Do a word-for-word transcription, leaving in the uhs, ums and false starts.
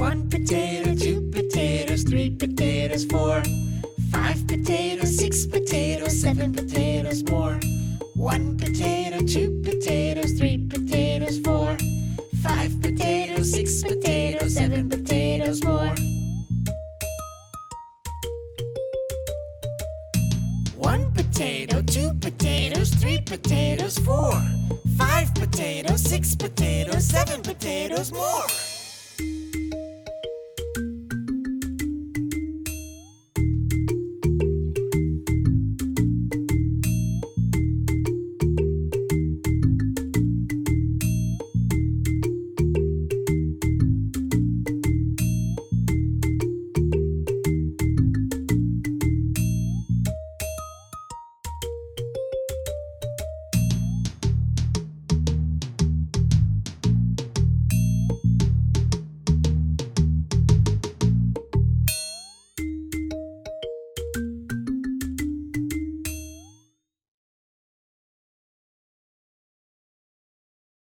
One potato, two potatoes, three potatoes, four. Five potatoes, six potatoes, seven potatoes more. One potato, two potatoes, three potatoes, four. Five potatoes, six potatoes, seven potatoes more. One potato, two potatoes, three potatoes, four. Five potatoes, six potatoes, seven potatoes more.